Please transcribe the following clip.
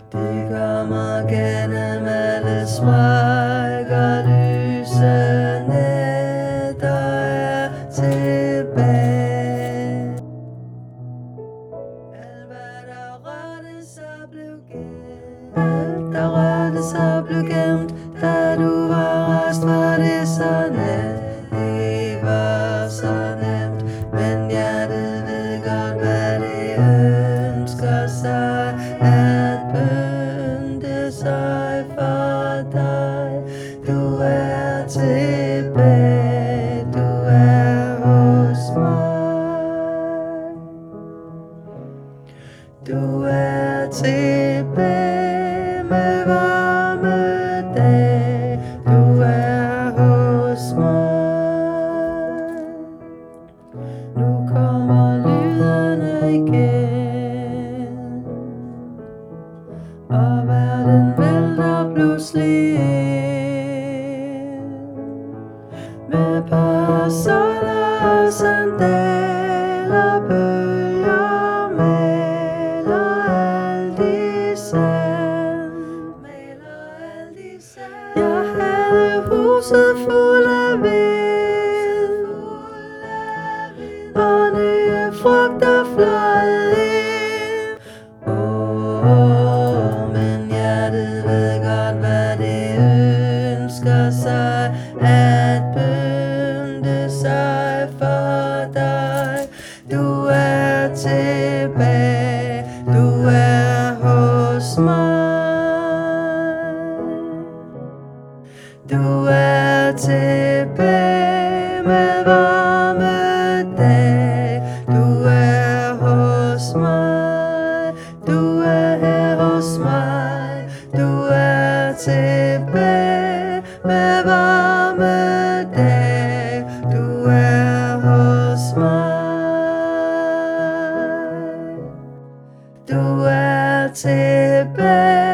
De kommer gennem alle smykker, lyse nætter er tilbage. Alt hvad der rørte sig blev gemt. Alt der rørte sig blev gemt. Da du var rest var det så nemt. Det var så nemt. Men hjertet ved godt hvad det ønsker sig. At pynte sig for dig. Du er tilbage. Du er hos mig. Du er tilbage med varme dag. Du er hos mig. Nu kommer lydene igen, og verden vælter pludselig ind. Med parasoller og sandaler, bølger maler alt i sand. Jeg havde huset fuld af vind, og nye frugter fløj ind. Men hjertet ved godt hvad det ønsker sig. At pynte sig for dig. Du er tilbage. Du er hos mig. Du er tilbage med varme dag. Du er hos mig. Du er her hos mig. Du er tilbage med varme dag. Du er hos mig. Du er tilbage.